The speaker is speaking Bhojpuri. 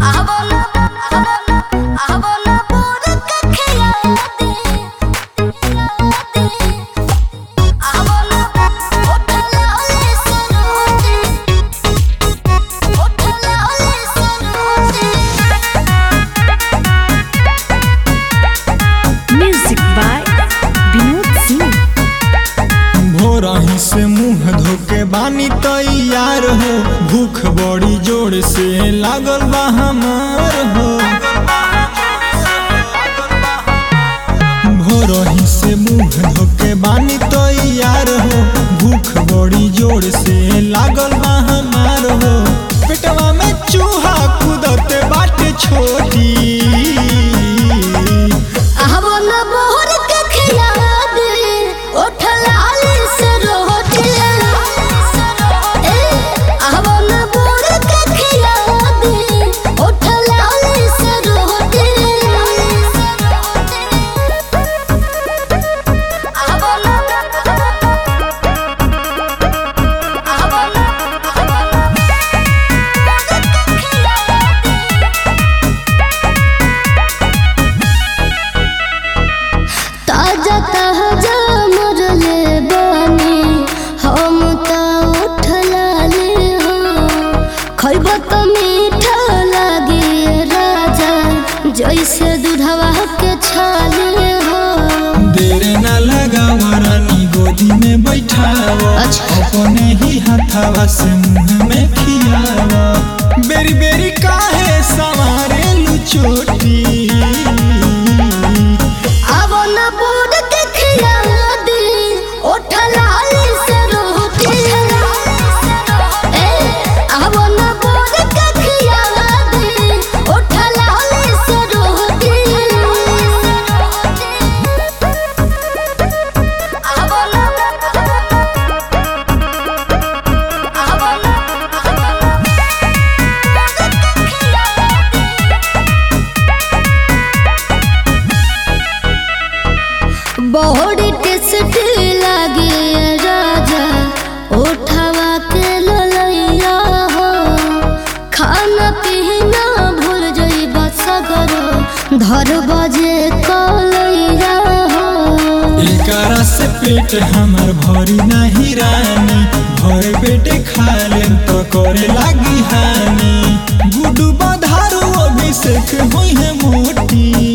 भोरही से मुँह धोके बानी तैयार हो, भूख बड़ी जोर से लागल बा हमार हो। भोरही से मुँह धोके बानी तैयार हो, भूख बड़ी जोर से लागल बा हमार हो। पेटवा में चूहा कूदते बाटे छोटी, जैसे दूधवा के छाले हो। देर न लगावा रानी गोदी में बैठावा, अपने ही हाथवा से मुँह में खियावा। बेरी बेरी काहे सवारे लू चोटी, अब न बोल के खिया दे उठला से रोटी। अब न बोल के खिया दे उठला से रोटी। बड़ी टेस्टी लागे राजा उठावा के ललैया हो। खाना पीना भूल जाइबा सगरो धर बजे कलैया हो। एकरा से पेट हमर भरी नहीं रानी, भर पेट खा लेम तो करे लागी हानि। गुडू बधारू अभिषेक होई है मोटी।